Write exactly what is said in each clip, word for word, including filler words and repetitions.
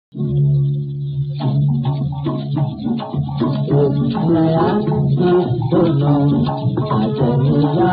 नया गीत सुनो सजनिया,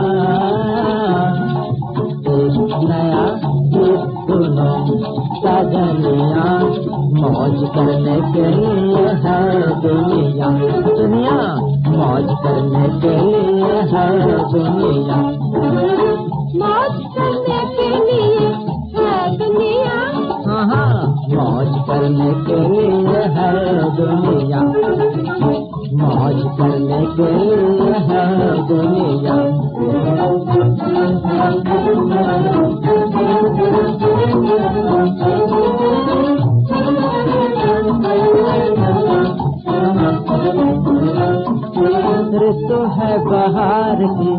एक नया गीत सुनो सजनिया, मौज करने के लिए है दुनिया, दुनिया मौज करने के लिए है दुनिया, मौज करने के लिए है दुनिया, हाँ हाँ मौज करने के लिए है दुनिया, मौज करने के लिए है दुनिया। ऋतु है बहार की,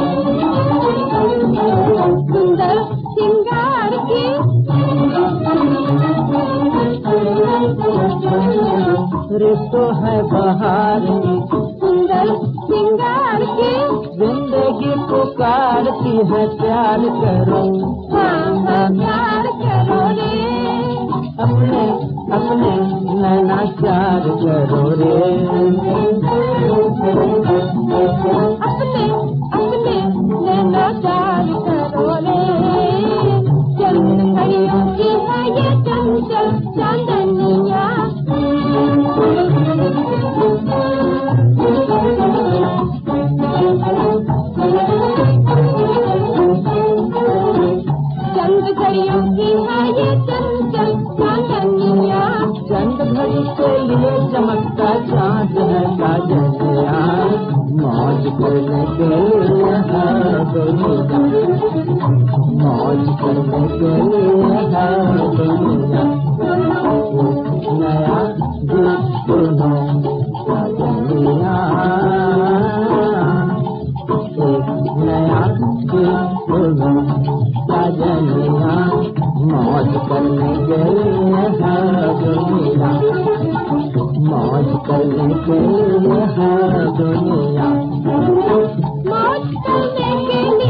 सुंदर सिंगार की, ऋतु है बहार की, सुंदर सिंगार की, जिंदगी पुकारती है प्यार करो, हाँ हाँ प्यार करो रे, अपने अपने नैना प्यार करो रे, अपने अपने नैना प्यार करो रे, चंद घड़ियों की है ये चंचल चांदनिया, चंद घड़ियों की है ये चंचल चांदनिया, चंद घड़ी के लिए चमकता चाँद है साजनिया, मौज करने के लिए है दुनिया, मौज करने के लिए है दुनिया, नया गीत सुनो सजनिया, एक नया गीत सुनो सजनिया, मौज करने के लिए है दुनिया, मौज करने के लिए है दुनिया, मौज करने के